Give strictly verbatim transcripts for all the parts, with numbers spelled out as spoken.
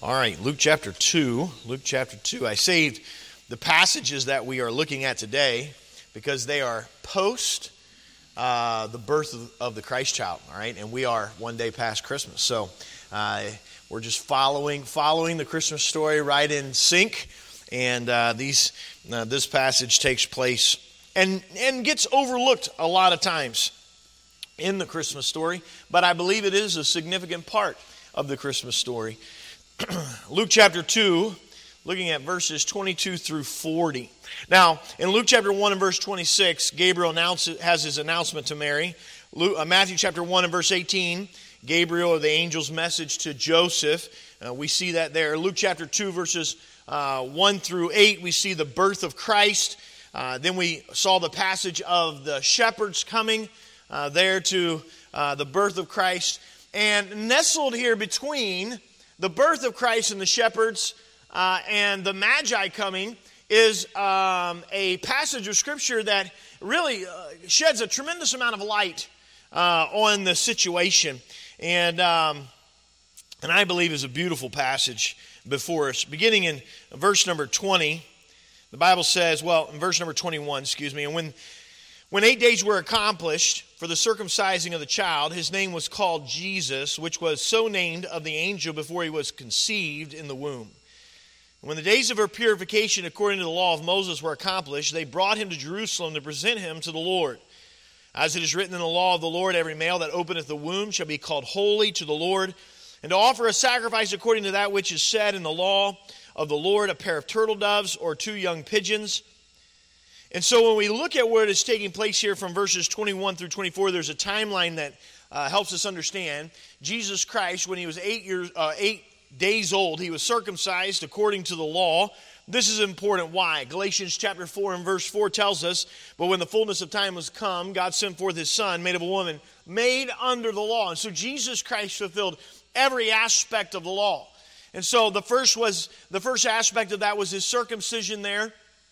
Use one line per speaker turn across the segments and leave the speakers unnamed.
All right, Luke chapter two. Luke chapter two. I saved the passages that we are looking at today because they are post uh, the birth of, of the Christ child. All right, and we are one day past Christmas, so uh, we're just following following the Christmas story right in sync. And uh, these uh, this passage takes place and and gets overlooked a lot of times in the Christmas story, but I believe it is a significant part of the Christmas story. Luke chapter two, looking at verses twenty-two through forty. Now, in Luke chapter one and verse twenty-six, Gabriel announces, has his announcement to Mary. Luke, uh, Matthew chapter one and verse eighteen, Gabriel, or the angel's message to Joseph. Uh, we see that there. Luke chapter two, verses uh, one through eight, we see the birth of Christ. Uh, then we saw the passage of the shepherds coming uh, there to uh, the birth of Christ. And nestled here between the birth of Christ and the shepherds uh, and the Magi coming is um, a passage of Scripture that really uh, sheds a tremendous amount of light uh, on the situation. And, um, and I believe is a beautiful passage before us. Beginning in verse number twenty, the Bible says, well, in verse number twenty-one, excuse me, and when When eight days were accomplished for the circumcising of the child, his name was called Jesus, which was so named of the angel before he was conceived in the womb. And when the days of her purification according to the law of Moses were accomplished, they brought him to Jerusalem to present him to the Lord. As it is written in the law of the Lord, every male that openeth the womb shall be called holy to the Lord, and to offer a sacrifice according to that which is said in the law of the Lord, a pair of turtle doves or two young pigeons. And so when we look at what is taking place here from verses twenty-one through twenty-four, there's a timeline that uh, helps us understand. Jesus Christ, when he was eight years, uh, eight days old, he was circumcised according to the law. This is important. Why? Galatians chapter four and verse four tells us, but when the fullness of time was come, God sent forth his Son, made of a woman, made under the law. And so Jesus Christ fulfilled every aspect of the law. And so the first was the first aspect of that was his circumcision there.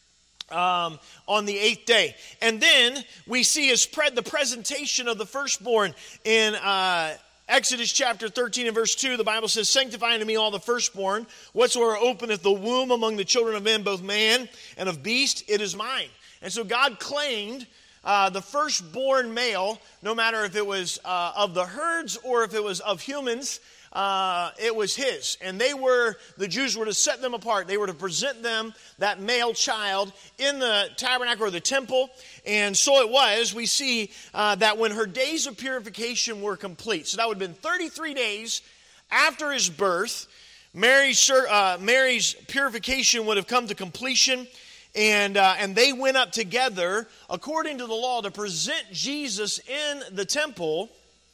Um, on the eighth day. And then we see his pre- the presentation of the firstborn in uh, Exodus chapter thirteen and verse two. The Bible says, sanctify unto me all the firstborn, whatsoever openeth the womb among the children of men, both man and of beast, it is mine. And so God claimed uh, the firstborn male, no matter if it was uh, of the herds or if it was of humans, Uh, it was his. And they were, the Jews were to set them apart. They were to present them, that male child, in the tabernacle or the temple. And so it was, we see uh, that when her days of purification were complete, so that would have been thirty-three days after his birth, Mary's, uh, Mary's purification would have come to completion. And, uh, and they went up together, according to the law, to present Jesus in the temple.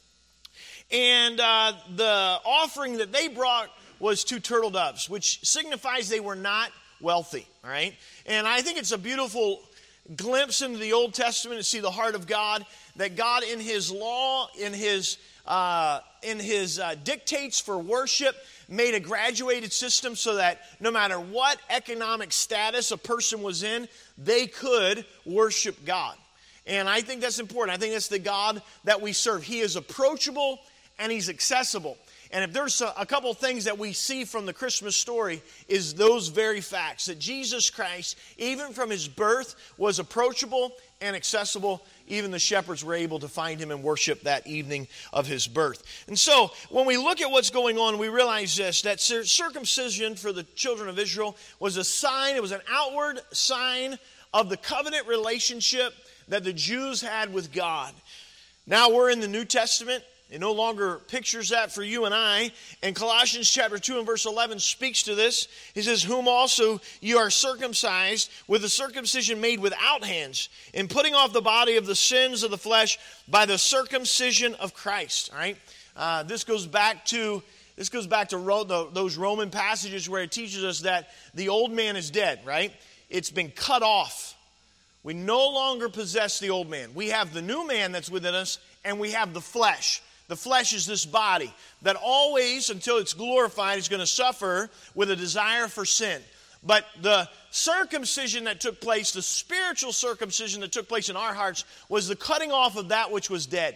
And uh, the offering that they brought was two turtle doves, which signifies they were not wealthy, all right? And I think it's a beautiful glimpse into the Old Testament to see the heart of God, that God in his law, in his, uh, in his uh, dictates for worship, made a graduated system so that no matter what economic status a person was in, they could worship God. And I think that's important. I think that's the God that we serve. He is approachable and he's accessible. And if there's a, a couple things that we see from the Christmas story is those very facts. That Jesus Christ, even from his birth, was approachable and accessible. Even the shepherds were able to find him and worship that evening of his birth. And so when we look at what's going on, we realize this, that circumcision for the children of Israel was a sign, it was an outward sign of the covenant relationship that the Jews had with God. Now we're in the New Testament. It no longer pictures that for you and I. And Colossians chapter two and verse eleven speaks to this. He says, whom also you are circumcised with a circumcision made without hands, in putting off the body of the sins of the flesh by the circumcision of Christ. All right. Uh, this goes back to this goes back to Ro- the, those Roman passages where it teaches us that the old man is dead. Right. It's been cut off. We no longer possess the old man. We have the new man that's within us, and we have the flesh. The flesh is this body that always, until it's glorified, is going to suffer with a desire for sin. But the circumcision that took place, the spiritual circumcision that took place in our hearts, was the cutting off of that which was dead.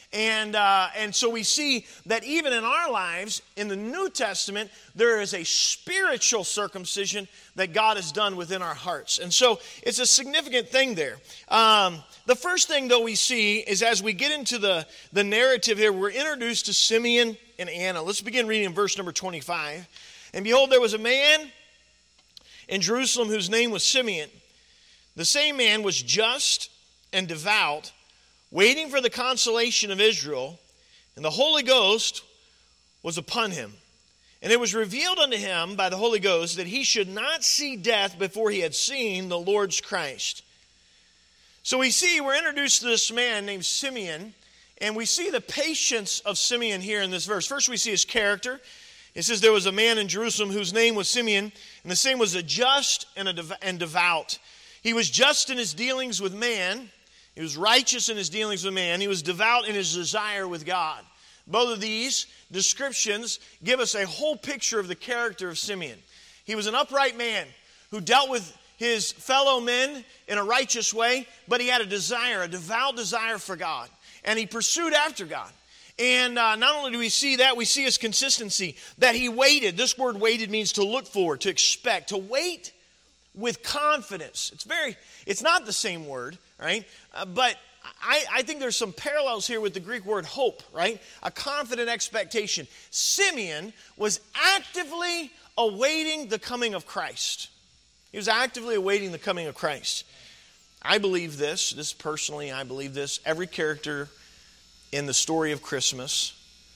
And uh, and so we see that even in our lives, in the New Testament, there is a spiritual circumcision that God has done within our hearts. And so it's a significant thing there. Um, the first thing, though, we see is as we get into the, the narrative here, we're introduced to Simeon and Anna. Let's begin reading in verse number twenty-five. And behold, there was a man in Jerusalem whose name was Simeon. The same man was just and devout, waiting for the consolation of Israel, and the Holy Ghost was upon him. And it was revealed unto him by the Holy Ghost that he should not see death before he had seen the Lord's Christ. So we see, we're introduced to this man named Simeon, and we see the patience of Simeon here in this verse. First we see his character. It says there was a man in Jerusalem whose name was Simeon, and the same was a just and, a dev- and devout. He was just in his dealings with man. He was righteous in his dealings with man. He was devout in his desire with God. Both of these descriptions give us a whole picture of the character of Simeon. He was an upright man who dealt with his fellow men in a righteous way, but he had a desire, a devout desire for God. And he pursued after God. And uh, not only do we see that, we see his consistency, that he waited. This word waited means to look forward, to expect, to wait with confidence. It's very, it's not the same word, right? Uh, but I, I think there's some parallels here with the Greek word hope, right? A confident expectation. Simeon was actively awaiting the coming of Christ. He was actively awaiting the coming of Christ. I believe this, this personally, I believe this. Every character in the story of Christmas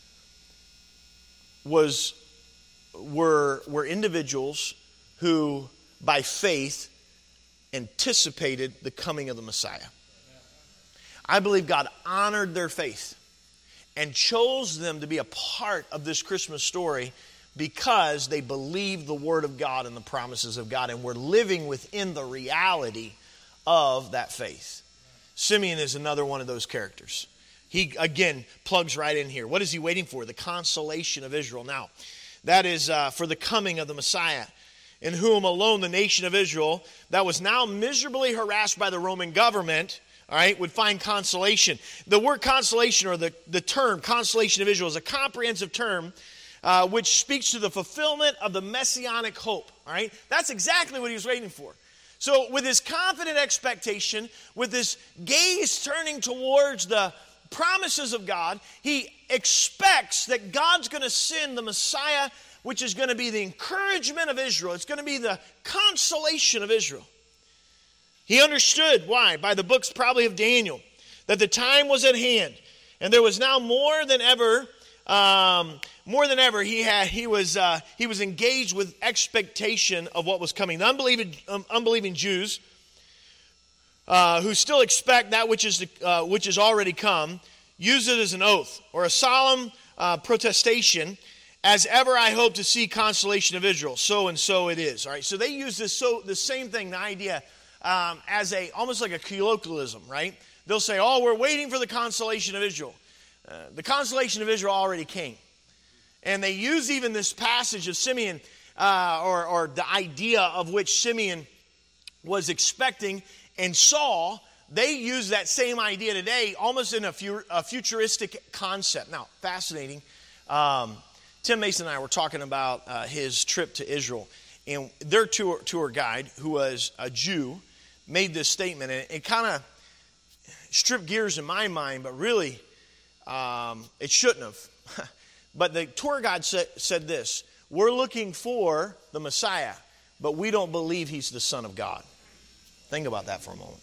was were, were individuals who, by faith, anticipated the coming of the Messiah. I believe God honored their faith and chose them to be a part of this Christmas story because they believed the Word of God and the promises of God and were living within the reality of that faith. Simeon is another one of those characters. He, again, plugs right in here. What is he waiting for? The consolation of Israel. Now, that is uh, for the coming of the Messiah, in whom alone the nation of Israel, that was now miserably harassed by the Roman government, all right, would find consolation. The word consolation, or the, the term consolation of Israel, is a comprehensive term uh, which speaks to the fulfillment of the messianic hope, all right? That's exactly what he was waiting for. So with his confident expectation, with his gaze turning towards the promises of God, he expects that God's going to send the Messiah, which is going to be the encouragement of Israel. It's going to be the consolation of Israel. He understood, why? By the books probably of Daniel, that the time was at hand, and there was now more than ever, um, more than ever, he had he was uh, he was engaged with expectation of what was coming. The unbelieving um, unbelieving Jews, Uh, who still expect that which is to, uh, which is already come, use it as an oath or a solemn uh, protestation, as ever I hope to see consolation of Israel. So and so it is. All right. So they use this so the same thing, the idea, um, as a almost like a colloquialism, right? They'll say, "Oh, we're waiting for the consolation of Israel." Uh, the consolation of Israel already came, and they use even this passage of Simeon, uh, or or the idea of which Simeon was expecting and saw. They use that same idea today almost in a, fu- a futuristic concept. Now, fascinating. Um, Tim Mason and I were talking about uh, his trip to Israel. And their tour, tour guide, who was a Jew, made this statement. And it kind of stripped gears in my mind, but really um, it shouldn't have. But the tour guide said, said this: we're looking for the Messiah, but we don't believe he's the Son of God. Think about that for a moment.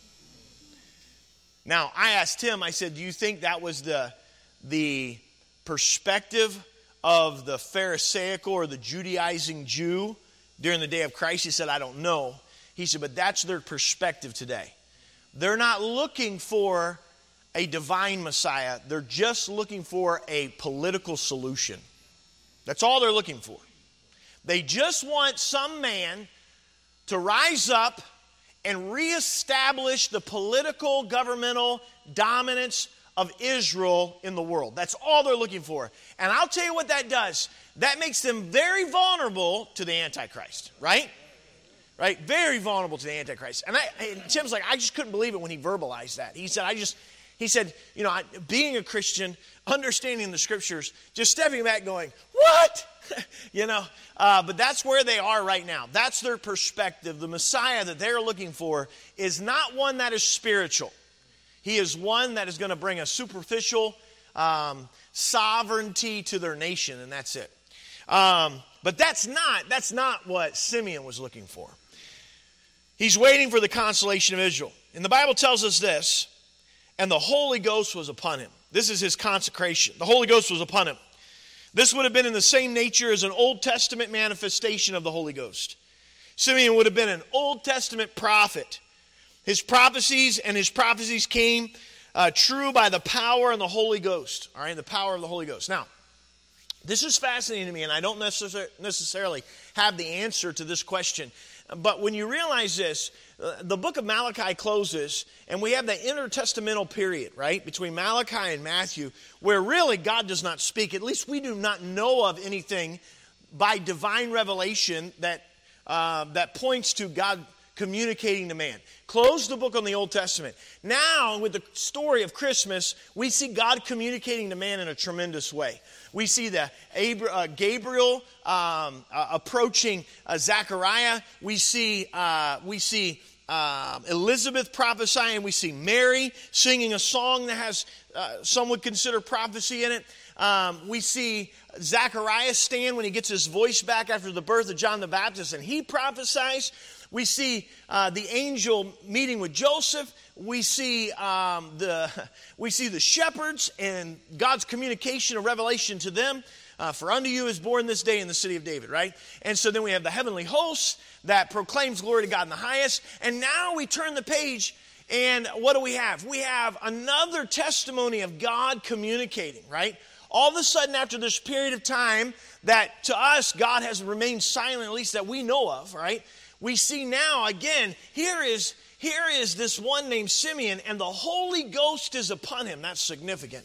Now, I asked him, I said, do you think that was the, the perspective of the Pharisaical or the Judaizing Jew during the day of Christ? He said, I don't know. He said, but that's their perspective today. They're not looking for a divine Messiah. They're just looking for a political solution. That's all they're looking for. They just want some man to rise up and reestablish the political, governmental dominance of Israel in the world. That's all they're looking for. And I'll tell you what that does. That makes them very vulnerable to the Antichrist, right? Right? Very vulnerable to the Antichrist. And, I, and Tim's like, I just couldn't believe it when he verbalized that. He said, I just, He said, you know, being a Christian, understanding the scriptures, just stepping back going, what? you know, uh, but that's where they are right now. That's their perspective. The Messiah that they're looking for is not one that is spiritual. He is one that is going to bring a superficial um, sovereignty to their nation, and that's it. Um, but that's not, that's not what Simeon was looking for. He's waiting for the consolation of Israel. And the Bible tells us this, and the Holy Ghost was upon him. This is his consecration. The Holy Ghost was upon him. This would have been in the same nature as an Old Testament manifestation of the Holy Ghost. Simeon would have been an Old Testament prophet. His prophecies and his prophecies came uh, true by the power and the Holy Ghost. All right, the power of the Holy Ghost. Now, this is fascinating to me, and I don't necessar- necessarily have the answer to this question. But when you realize this, uh, the book of Malachi closes, and we have the intertestamental period, right, between Malachi and Matthew, where really God does not speak. At least we do not know of anything by divine revelation that uh, that points to God communicating to man. Close the book on the Old Testament. Now, with the story of Christmas, we see God communicating to man in a tremendous way. We see the uh, Gabriel um, uh, approaching uh, Zechariah. We see uh, we see uh, Elizabeth prophesying. We see Mary singing a song that has uh, some would consider prophecy in it. Um, we see Zechariah stand when he gets his voice back after the birth of John the Baptist, and he prophesies. We see uh, the angel meeting with Joseph. We see um, the we see the shepherds and God's communication of revelation to them. Uh, For unto you is born this day in the city of David, right? And so then we have the heavenly host that proclaims glory to God in the highest. And now we turn the page, and what do we have? We have another testimony of God communicating, right? All of a sudden, after this period of time that to us God has remained silent, at least that we know of, right? We see now, again, here is, here is this one named Simeon, and the Holy Ghost is upon him. That's significant.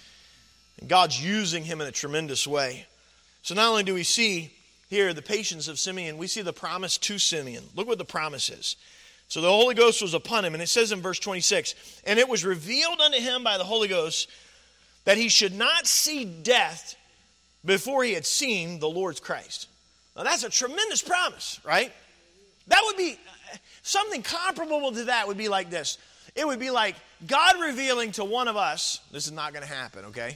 And God's using him in a tremendous way. So not only do we see here the patience of Simeon, we see the promise to Simeon. Look what the promise is. So the Holy Ghost was upon him, and it says in verse twenty-six, and it was revealed unto him by the Holy Ghost that he should not see death before he had seen the Lord's Christ. Now that's a tremendous promise, right? That would be, something comparable to that would be like this. It would be like God revealing to one of us, this is not going to happen, okay?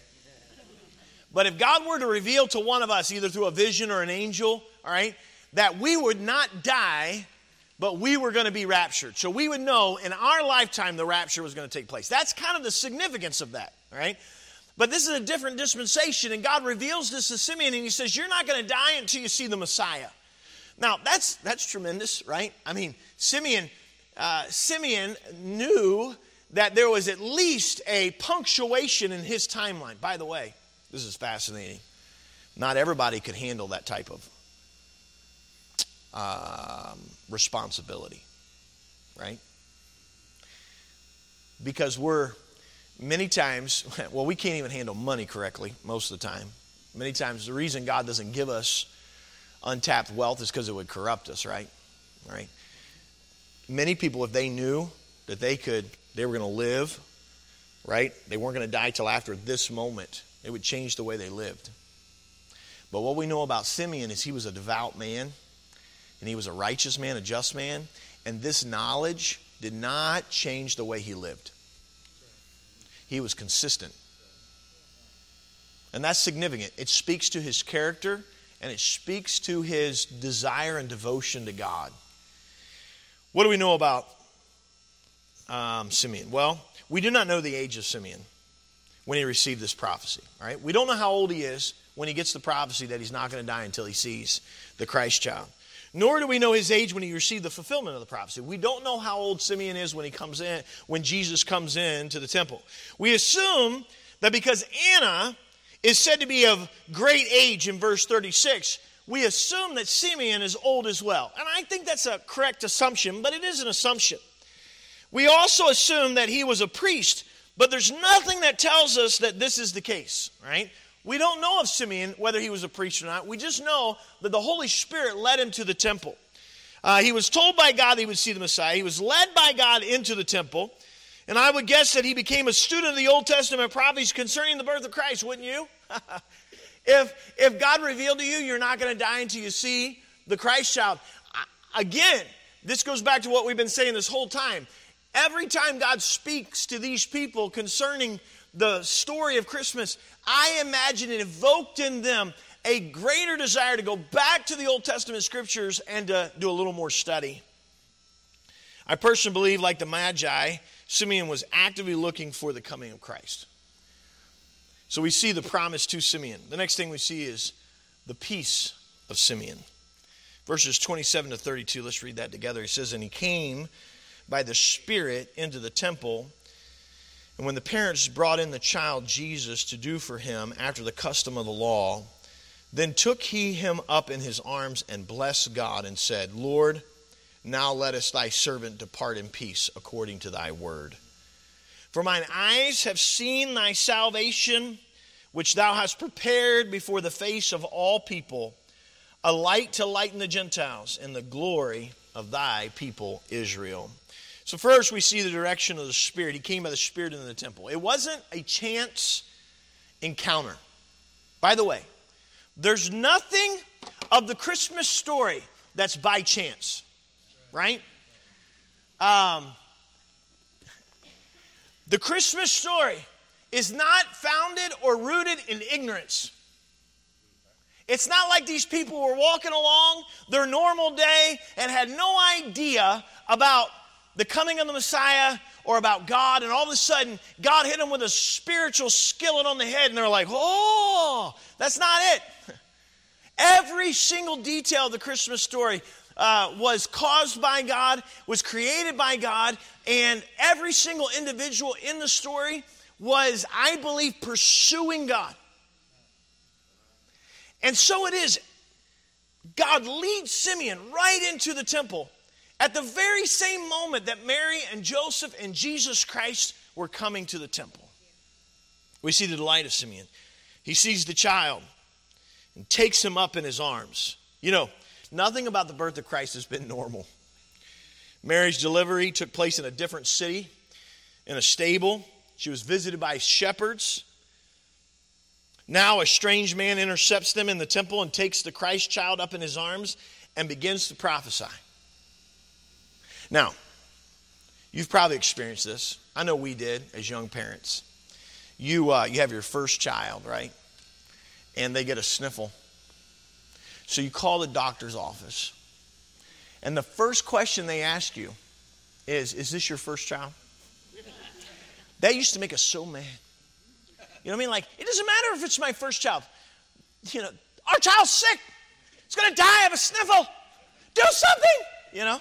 But if God were to reveal to one of us, either through a vision or an angel, all right, that we would not die, but we were going to be raptured. So we would know in our lifetime the rapture was going to take place. That's kind of the significance of that, all right? But this is a different dispensation, and God reveals this to Simeon, and he says, you're not going to die until you see the Messiah. Now, that's that's tremendous, right? I mean, Simeon, uh, Simeon knew that there was at least a punctuation in his timeline. By the way, this is fascinating. Not everybody could handle that type of um, responsibility, right? Because we're many times, well, we can't even handle money correctly most of the time. Many times the reason God doesn't give us untapped wealth is because it would corrupt us, right? Right. Many people, if they knew that they could, they were going to live, right? They weren't going to die till after this moment. It would change the way they lived. But what we know about Simeon is he was a devout man, and he was a righteous man, a just man, and this knowledge did not change the way he lived. He was consistent. And that's significant. It speaks to his character, and it speaks to his desire and devotion to God. What do we know about um, Simeon? Well, we do not know the age of Simeon when he received this prophecy. All right? We don't know how old he is when he gets the prophecy that he's not going to die until he sees the Christ child. Nor do we know his age when he received the fulfillment of the prophecy. We don't know how old Simeon is when he comes in, when Jesus comes in to the temple. We assume that because Anna is said to be of great age in verse thirty-six, we assume that Simeon is old as well. And I think that's a correct assumption, but it is an assumption. We also assume that he was a priest, but there's nothing that tells us that this is the case, right? We don't know of Simeon, whether he was a priest or not. We just know that the Holy Spirit led him to the temple. Uh, he was told by God that he would see the Messiah. He was led by God into the temple. And I would guess that he became a student of the Old Testament prophecies concerning the birth of Christ, wouldn't you? if, if God revealed to you, you're not going to die until you see the Christ child. Again, this goes back to what we've been saying this whole time. Every time God speaks to these people concerning the story of Christmas, I imagine it evoked in them a greater desire to go back to the Old Testament scriptures and to do a little more study. I personally believe, like the Magi, Simeon was actively looking for the coming of Christ. So we see the promise to Simeon. The next thing we see is the peace of Simeon. Verses twenty-seven to thirty-two, let's read that together. He says, and he came by the Spirit into the temple, and when the parents brought in the child Jesus to do for him after the custom of the law, then took he him up in his arms and blessed God and said, Lord, now lettest thy servant depart in peace according to thy word. For mine eyes have seen thy salvation, which thou hast prepared before the face of all people, a light to lighten the Gentiles and the glory of thy people Israel. So first we see the direction of the Spirit. He came by the Spirit into the temple. It wasn't a chance encounter. By the way, there's nothing of the Christmas story that's by chance, right? Um, the Christmas story is not founded or rooted in ignorance. It's not like these people were walking along their normal day and had no idea about the coming of the Messiah or about God, and all of a sudden God hit them with a spiritual skillet on the head and they're like, oh, that's not it. Every single detail of the Christmas story uh, was caused by God, was created by God, and every single individual in the story was, I believe, pursuing God. And so it is, God leads Simeon right into the temple at the very same moment that Mary and Joseph and Jesus Christ were coming to the temple. We see the delight of Simeon. He sees the child and takes him up in his arms. You know, nothing about the birth of Christ has been normal. Mary's delivery took place in a different city, in a stable. She was visited by shepherds. Now a strange man intercepts them in the temple and takes the Christ child up in his arms and begins to prophesy. Now, you've probably experienced this. I know we did as young parents. You, uh, you have your first child, right? And they get a sniffle. So you call the doctor's office. And the first question they ask you is, is this your first child? That used to make us so mad. You know what I mean? Like, it doesn't matter if it's my first child. You know, our child's sick. It's going to die of a sniffle. Do something, you know.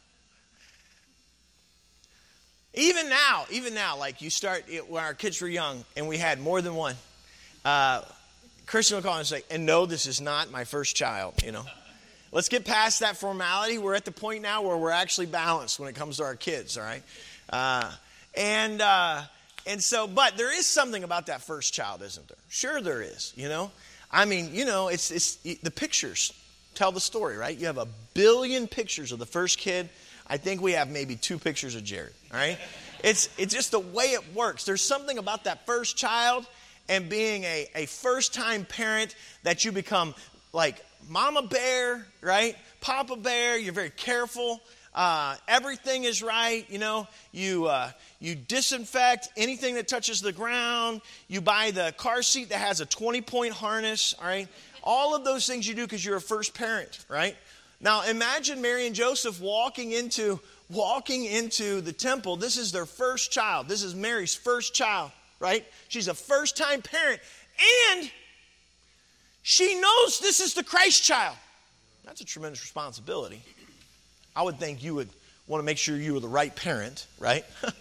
Even now, even now, like you start, when our kids were young and we had more than one, uh, Christian will call and say, and no, this is not my first child, you know. Let's get past that formality. We're at the point now where we're actually balanced when it comes to our kids, all right? Uh, and... Uh, And so, but there is something about that first child, isn't there? Sure there is, you know. I mean, you know, it's, it's the pictures tell the story, right? You have a billion pictures of the first kid. I think we have maybe two pictures of Jared, all right? It's, it's just the way it works. There's something about that first child and being a, a first-time parent that you become like mama bear, right? Papa bear, you're very careful. Uh, everything is right, you know. You uh, you disinfect anything that touches the ground. You buy the car seat that has a twenty-point harness, all right? All of those things you do because you're a first parent, right? Now imagine Mary and Joseph walking into walking into the temple. This is their first child. This is Mary's first child, right? She's a first-time parent, and she knows this is the Christ child. That's a tremendous responsibility. I would think you would want to make sure you were the right parent, right?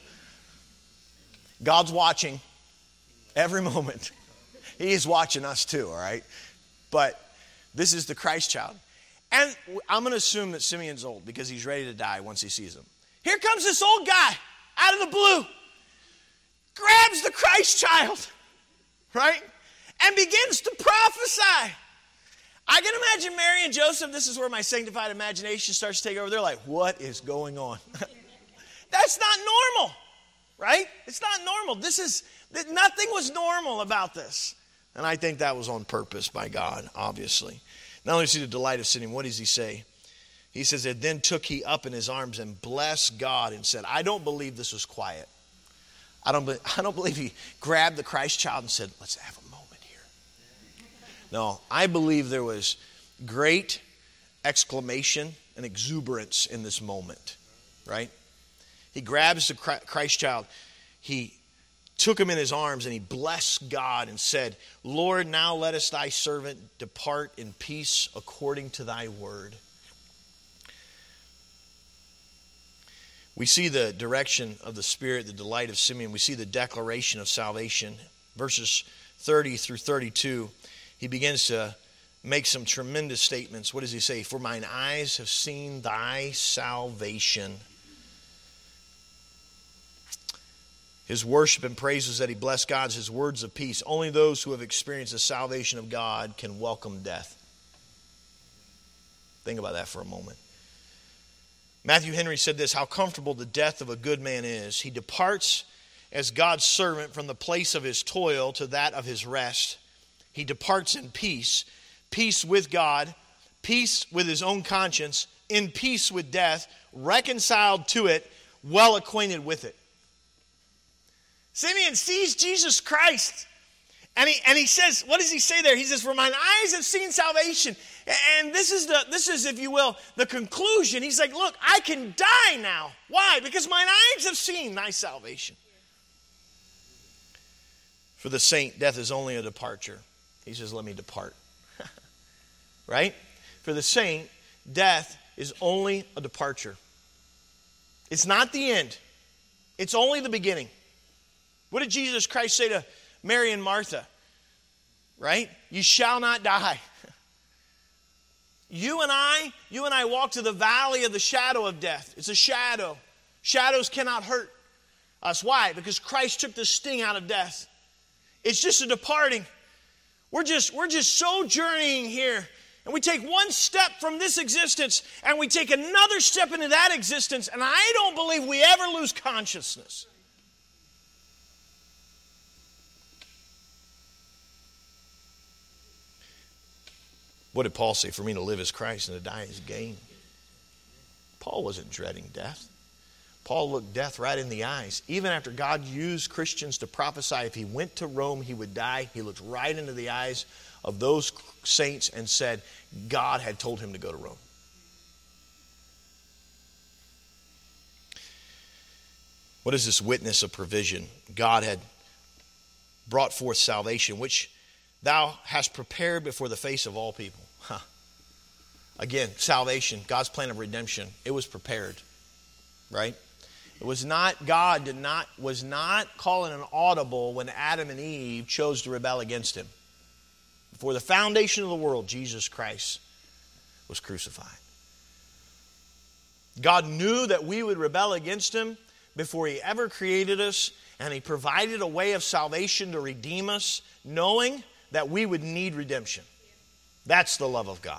God's watching every moment. He is watching us too, all right? But this is the Christ child. And I'm going to assume that Simeon's old because he's ready to die once he sees him. Here comes this old guy out of the blue, grabs the Christ child, right? And begins to prophesy. I can imagine Mary and Joseph, this is where my sanctified imagination starts to take over. They're like, what is going on? That's not normal. right? It's not normal. This is, nothing was normal about this. And I think that was on purpose by God, obviously. Not only see the delight of Simeon, what does he say? He says, and then took he up in his arms and blessed God and said, I don't believe this was quiet. I don't, I don't believe he grabbed the Christ child and said, let's have a moment here. No, I believe there was great exclamation and exuberance in this moment, right? He grabs the Christ child. He took him in his arms and he blessed God and said, Lord, now lettest thy servant depart in peace according to thy word. We see the direction of the Spirit, the delight of Simeon. We see the declaration of salvation. Verses thirty through thirty-two, he begins to make some tremendous statements. What does he say? For mine eyes have seen thy salvation. His worship and praises that he blessed God's his words of peace. Only those who have experienced the salvation of God can welcome death. Think about that for a moment. Matthew Henry said this, how comfortable the death of a good man is. He departs as God's servant from the place of his toil to that of his rest. He departs in peace, peace with God, peace with his own conscience, in peace with death, reconciled to it, well acquainted with it. Simeon sees Jesus Christ, and he and he says, what does he say there? He says, for mine eyes have seen salvation. And this is, the this is, if you will, the conclusion. He's like, look, I can die now. Why? Because mine eyes have seen thy salvation. For the saint, death is only a departure. He says, let me depart. Right? For the saint, death is only a departure. It's not the end. It's only the beginning. What did Jesus Christ say to Mary and Martha? Right? You shall not die. You and I, you and I walk to the valley of the shadow of death. It's a shadow. Shadows cannot hurt us. Why? Because Christ took the sting out of death. It's just a departing. We're just, we're just sojourning here. And we take one step from this existence and we take another step into that existence. And I don't believe we ever lose consciousness. What did Paul say? For me to live is Christ and to die is gain. Paul wasn't dreading death. Paul looked death right in the eyes. Even after God used Christians to prophesy if he went to Rome, he would die. He looked right into the eyes of those saints and said God had told him to go to Rome. What is this witness of provision? God had brought forth salvation, which thou hast prepared before the face of all people. Huh. Again, salvation, God's plan of redemption, it was prepared, right? It was not, God did not, was not calling an audible when Adam and Eve chose to rebel against him. Before the foundation of the world, Jesus Christ was crucified. God knew that we would rebel against him before he ever created us, and he provided a way of salvation to redeem us, knowing that we would need redemption. That's the love of God.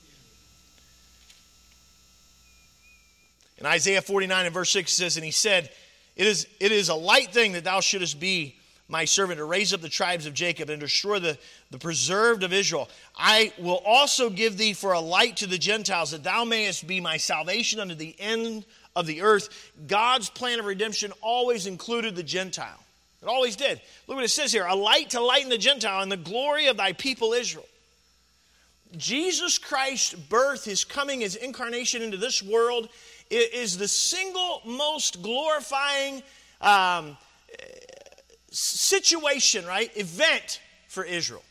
In Isaiah forty-nine and verse six it says, and he said, it is, it is a light thing that thou shouldest be my servant to raise up the tribes of Jacob and destroy the, the preserved of Israel. I will also give thee for a light to the Gentiles, that thou mayest be my salvation unto the end of the earth. God's plan of redemption always included the Gentile. It always did. Look what it says here. A light to lighten the Gentile and the glory of thy people Israel. Jesus Christ's birth, his coming, his incarnation into this world is the single most glorifying um, situation, right? Event for Israel.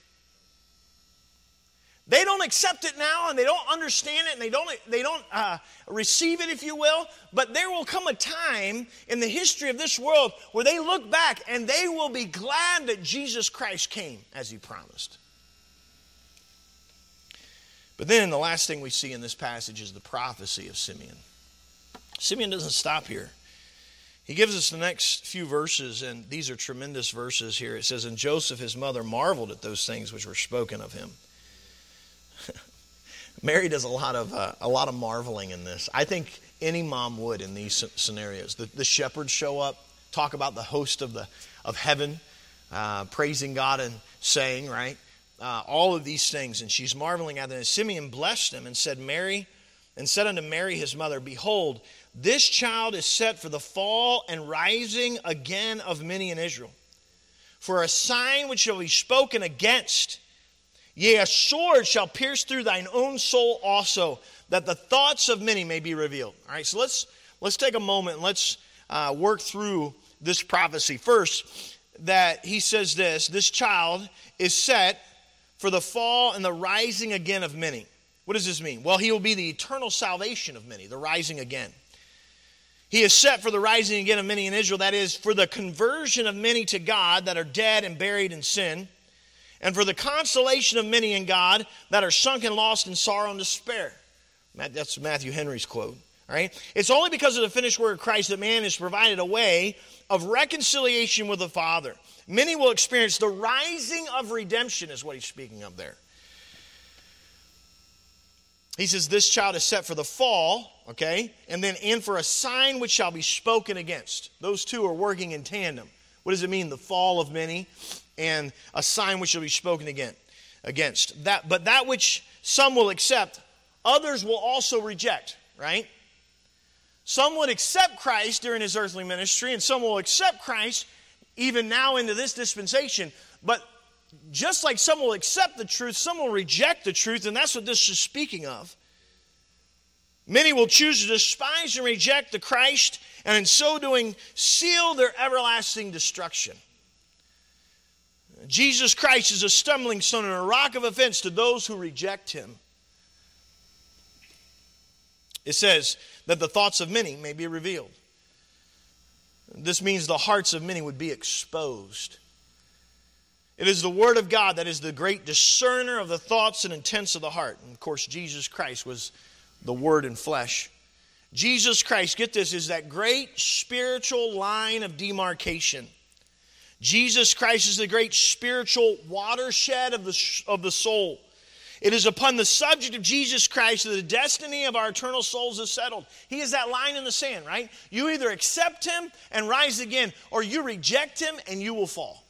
They don't accept it now, and they don't understand it, and they don't, they don't uh, receive it, if you will. But there will come a time in the history of this world where they look back and they will be glad that Jesus Christ came as he promised. But then the last thing we see in this passage is the prophecy of Simeon. Simeon doesn't stop here. He gives us the next few verses, and these are tremendous verses here. It says, and Joseph his mother marveled at those things which were spoken of him. Mary does a lot of uh, a lot of marveling in this. I think any mom would in these scenarios. The, the shepherds show up. talk about the host of the of heaven, uh, praising God and saying, right? Uh, all of these things. And she's marveling at them. And Simeon blessed him and said, Mary, and said unto Mary his mother, Behold, this child is set for the fall and rising again of many in Israel, for a sign which shall be spoken against. Yea, a sword shall pierce through thine own soul also, that the thoughts of many may be revealed. All right, so let's let's take a moment and let's uh, work through this prophecy. First, that he says this, this child is set for the fall and the rising again of many. What does this mean? Well, he will be the eternal salvation of many, the rising again. He is set for the rising again of many in Israel, that is, for the conversion of many to God that are dead and buried in sin, and for the consolation of many in God that are sunk and lost in sorrow and despair. That's Matthew Henry's quote. All right? It's only because of the finished work of Christ that man is provided a way of reconciliation with the Father. Many will experience the rising of redemption, is what he's speaking of there. He says this child is set for the fall, okay, and then and for a sign which shall be spoken against. Those two are working in tandem. What does it mean, the fall of many and a sign which shall be spoken again, against? That, but that which some will accept, others will also reject, right? Some would accept Christ during his earthly ministry, and some will accept Christ even now into this dispensation. But just like some will accept the truth, some will reject the truth, and that's what this is speaking of. Many will choose to despise and reject the Christ, and in so doing, seal their everlasting destruction. Jesus Christ is a stumbling stone and a rock of offense to those who reject him. It says that the thoughts of many may be revealed. This means the hearts of many would be exposed. It is the Word of God that is the great discerner of the thoughts and intents of the heart. And of course, Jesus Christ was the Word in flesh. Jesus Christ, get this, is that great spiritual line of demarcation. Jesus Christ is the great spiritual watershed of the, of the soul. It is upon the subject of Jesus Christ that the destiny of our eternal souls is settled. He is that line in the sand, right? You either accept him and rise again, or you reject him and you will fall.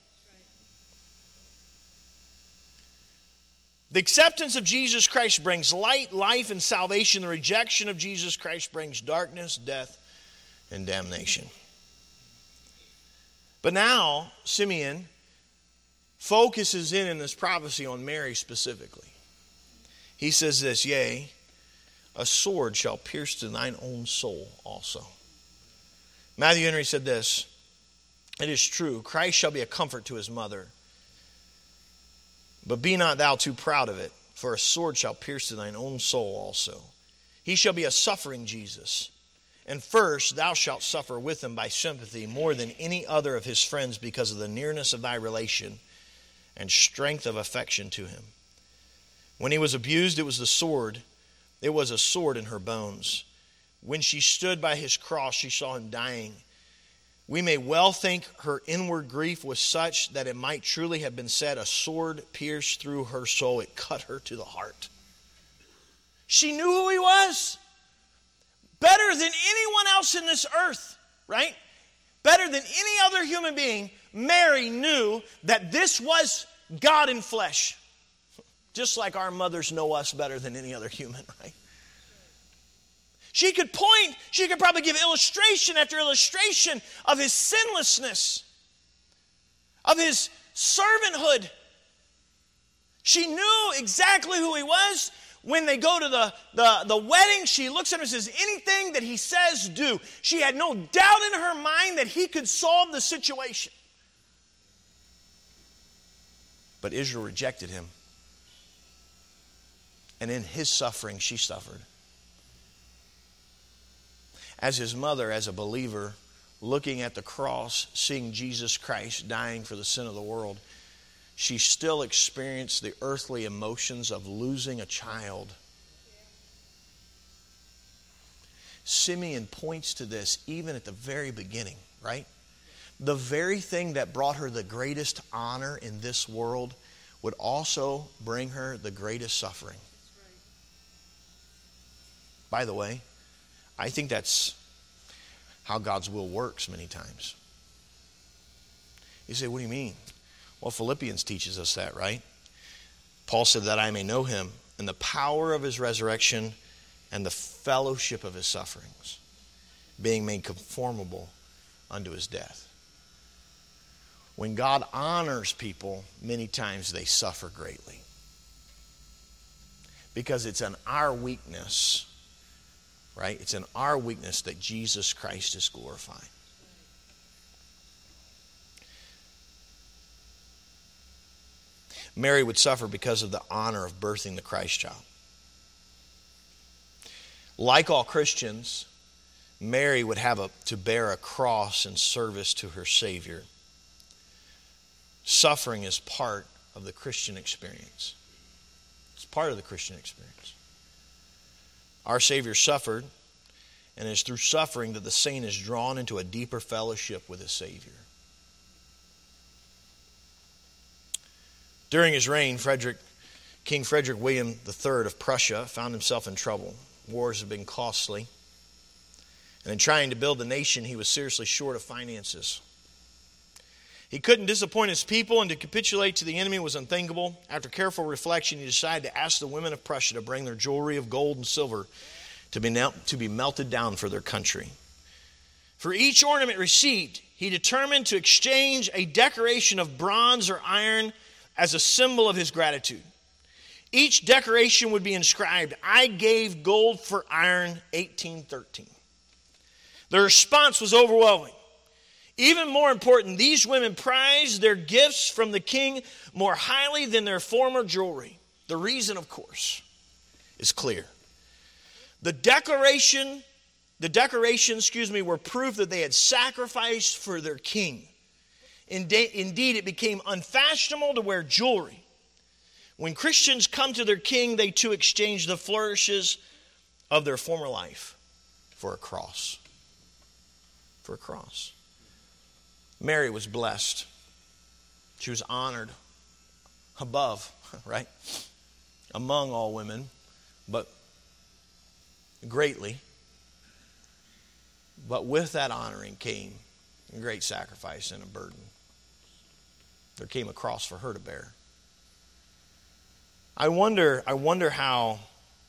The acceptance of Jesus Christ brings light, life, and salvation. The rejection of Jesus Christ brings darkness, death, and damnation. But now, Simeon focuses in in this prophecy on Mary specifically. He says this, Yea, a sword shall pierce to thine own soul also. Matthew Henry said this, It is true, Christ shall be a comfort to his mother. But be not thou too proud of it, for a sword shall pierce to thine own soul also. He shall be a suffering Jesus. And first thou shalt suffer with him by sympathy more than any other of his friends because of the nearness of thy relation and strength of affection to him. When he was abused, it was the sword. It was a sword in her bones. When she stood by his cross, she saw him dying. We may well think her inward grief was such that it might truly have been said, a sword pierced through her soul. It cut her to the heart. She knew who he was. Better than anyone else in this earth, right? Better than any other human being, Mary knew that this was God in flesh. Just like our mothers know us better than any other human, right? She could point, she could probably give illustration after illustration of his sinlessness, of his servanthood. She knew exactly who he was. When they go to the, the, the wedding, she looks at him and says, anything that he says, do. She had no doubt in her mind that he could solve the situation. But Israel rejected him. And in his suffering, she suffered. As his mother, as a believer, looking at the cross, seeing Jesus Christ dying for the sin of the world, she still experienced the earthly emotions of losing a child. Simeon points to this even at the very beginning, right? The very thing that brought her the greatest honor in this world would also bring her the greatest suffering. By the way, I think that's how God's will works many times. You say, what do you mean? Well, Philippians teaches us that, right? Paul said that I may know him and the power of his resurrection and the fellowship of his sufferings, being made conformable unto his death. When God honors people, many times they suffer greatly. Because it's in our weakness, right? It's in our weakness that Jesus Christ is glorified. Mary would suffer because of the honor of birthing the Christ child. Like all Christians, Mary would have a, to bear a cross in service to her Savior. Suffering is part of the Christian experience. It's part of the Christian experience. Our Savior suffered, and it is through suffering that the saint is drawn into a deeper fellowship with his Savior. During his reign, Frederick, King Frederick William the Third of Prussia found himself in trouble. Wars have been costly. And in trying to build the nation, he was seriously short of finances. He couldn't disappoint his people, and to capitulate to the enemy was unthinkable. After careful reflection, he decided to ask the women of Prussia to bring their jewelry of gold and silver to be, to be melted down for their country. For each ornament received, he determined to exchange a decoration of bronze or iron as a symbol of his gratitude. Each decoration would be inscribed, I gave gold for iron, eighteen thirteen. The response was overwhelming. Even more important, these women prized their gifts from the king more highly than their former jewelry. The reason, of course, is clear. The declaration, the decorations, excuse me, were proof that they had sacrificed for their king. Indeed, it became unfashionable to wear jewelry. When Christians come to their king, they too exchange the flourishes of their former life for a cross. For a cross. Mary was blessed. She was honored above, right? Among all women, but greatly. But with that honoring came a great sacrifice and a burden. There came a cross for her to bear. I wonder, I wonder how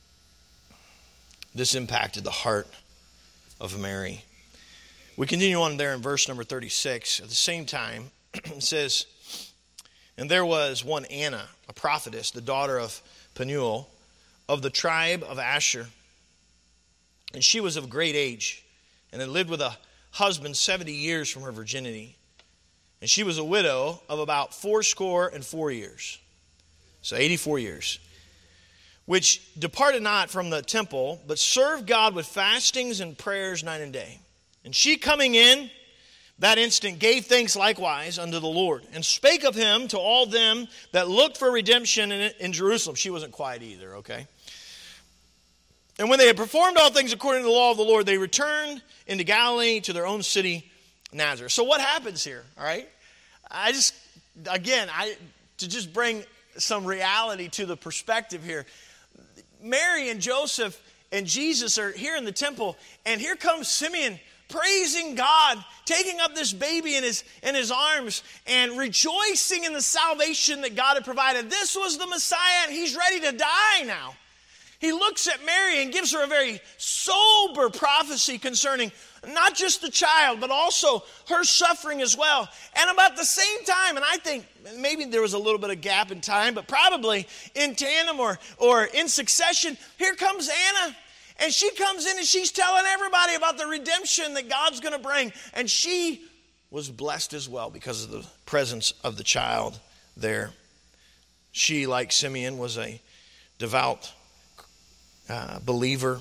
this impacted the heart of Mary. We continue on there in verse number thirty-six. At the same time, it says, and there was one Anna, a prophetess, the daughter of Penuel, of the tribe of Asher. And she was of great age, and had lived with a husband seventy years from her virginity. And she was a widow of about fourscore and four years. So eighty-four years. Which departed not from the temple, but served God with fastings and prayers night and day. And she coming in, that instant gave thanks likewise unto the Lord, and spake of him to all them that looked for redemption in, in Jerusalem. She wasn't quiet either, okay? And when they had performed all things according to the law of the Lord, they returned into Galilee to their own city, Nazareth. So what happens here, all right? I just, again, I to just bring some reality to the perspective here. Mary and Joseph and Jesus are here in the temple, and here comes Simeon praising God, taking up this baby in his, in his arms, and rejoicing in the salvation that God had provided. This was the Messiah, and he's ready to die now. He looks at Mary and gives her a very sober prophecy concerning not just the child, but also her suffering as well. And about the same time, and I think maybe there was a little bit of gap in time, but probably in tandem or, or in succession, here comes Anna. And she comes in and she's telling everybody about the redemption that God's going to bring. And she was blessed as well because of the presence of the child there. She, like Simeon, was a devout uh, believer.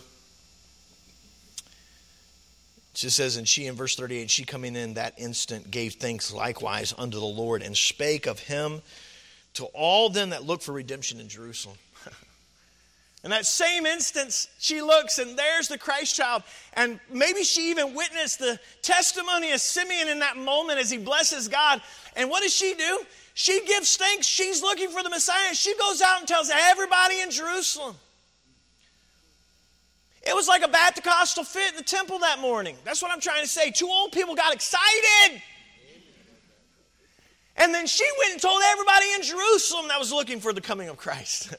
She says, and she in verse thirty-eight, she coming in that instant gave thanks likewise unto the Lord, and spake of him to all them that look for redemption in Jerusalem. In that same instance, she looks, and there's the Christ child. And maybe she even witnessed the testimony of Simeon in that moment as he blesses God. And what does she do? She gives thanks. She's looking for the Messiah. She goes out and tells everybody in Jerusalem. It was like a Pentecostal fit in the temple that morning. That's what I'm trying to say. Two old people got excited. And then she went and told everybody in Jerusalem that was looking for the coming of Christ.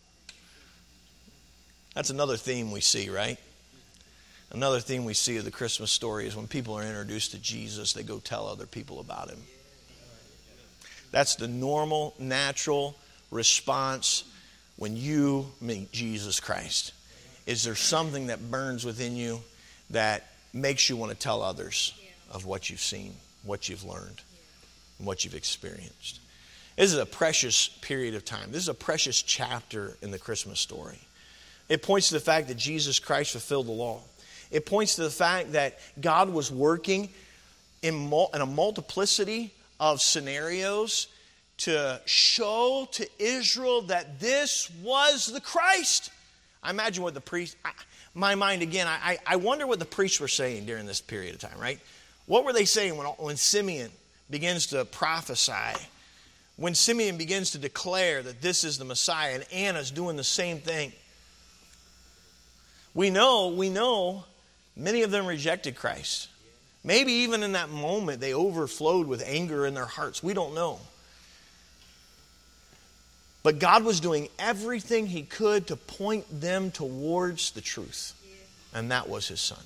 That's another theme we see, right? Another theme we see of the Christmas story is when people are introduced to Jesus, they go tell other people about him. That's the normal, natural response when you meet Jesus Christ. Is there something that burns within you that makes you want to tell others of what you've seen, what you've learned, and what you've experienced? This is a precious period of time. This is a precious chapter in the Christmas story. It points to the fact that Jesus Christ fulfilled the law. It points to the fact that God was working in, mul- in a multiplicity of scenarios to show to Israel that this was the Christ. I imagine what the priest, I, my mind again, I, I wonder what the priests were saying during this period of time, right? What were they saying when, when Simeon begins to prophesy? When Simeon begins to declare that this is the Messiah, and Anna's doing the same thing. We know, we know many of them rejected Christ. Maybe even in that moment they overflowed with anger in their hearts. We don't know. But God was doing everything he could to point them towards the truth. And that was his son.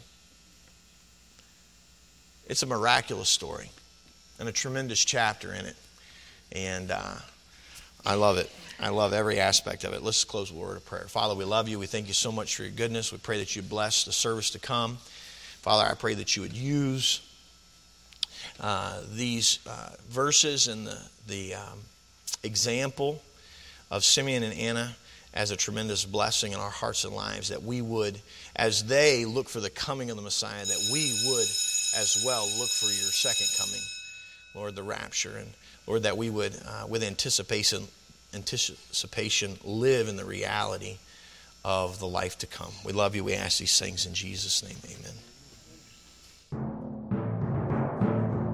It's a miraculous story and a tremendous chapter in it. And uh, I love it. I love every aspect of it. Let's close with a word of prayer. Father, we love you. We thank you so much for your goodness. We pray that you bless the service to come. Father, I pray that you would use uh, these uh, verses and the, the um, example of Simeon and Anna as a tremendous blessing in our hearts and lives, that we would, as they look for the coming of the Messiah, that we would as well look for your second coming, Lord, the rapture. And Lord, that we would, uh, with anticipation, anticipation, live in the reality of the life to come. We love you. We ask these things in Jesus' name. Amen.